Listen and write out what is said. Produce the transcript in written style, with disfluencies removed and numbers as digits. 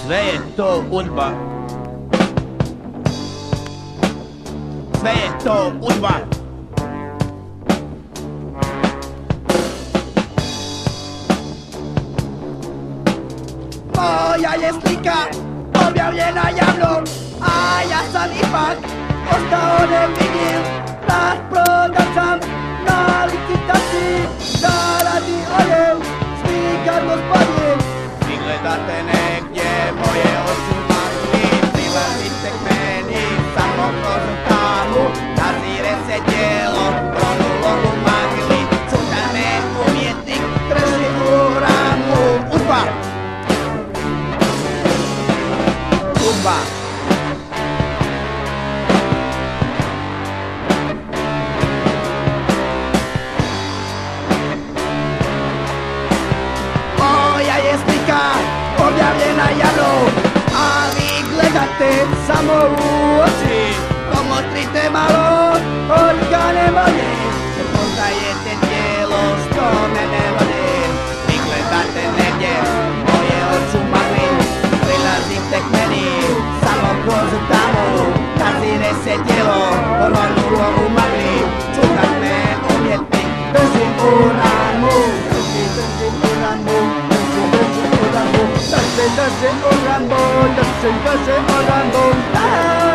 Sve je to UDBA. Sve je to UDBA. Moja je slika objavljena javno, a ja sam ipak ostao nevidljiv. Nas prodat sam na licitaciji, zaradi oljev, slikar gospodin. Vi gledate negdje moje oči magli, prilazite k meni samo kroz tamu. Nazire se djelo, pronulo u magli, čuda me umjetnik drži u ramu. UDBA! UDBA! Moja je slika objavljena javno, a vi gledate samo u oči. Promotrite malo organe moje, poznajete tijelo što mene vode. Vi gledate negdje moje oči magli, prilazite k meni samo kroz tamu. Nazire se tijelo, ronulo u magli, čudan me umjetnik držim u ramu. Držim u ramu, držim u ramu, držim u ramu, držim u ramu.